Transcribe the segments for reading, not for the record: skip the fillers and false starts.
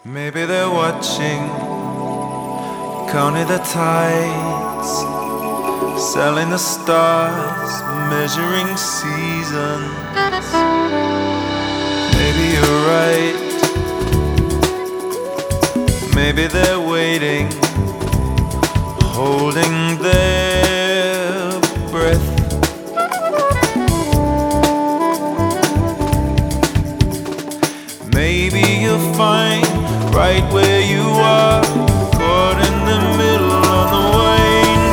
Maybe they're watching, counting the tides, selling the stars, measuring seasons. Maybe you're right. Maybe they're waiting, holding their breath. Maybe you'll find right where you are, caught in the middle on the way,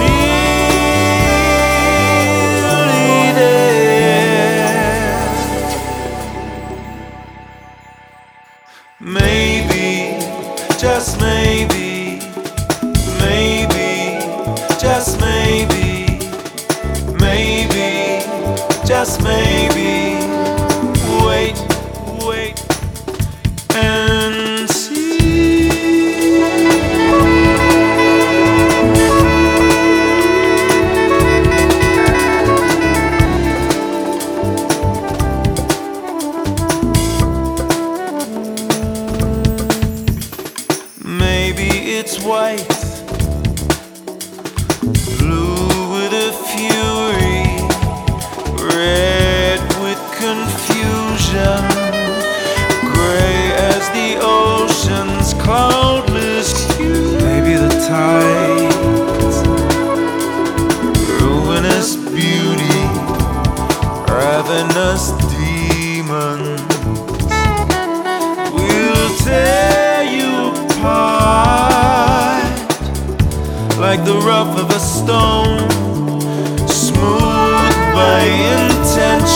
nearly there. Maybe, just maybe, maybe, just maybe, maybe, just maybe. Wait, wait and see. Maybe it's white, blue with a fury, red with confusion, gray as the ocean's cloudless hue. Maybe the tides, ruinous beauty, ravenous demons will tear you apart like the rough of a stone, smooth by intention.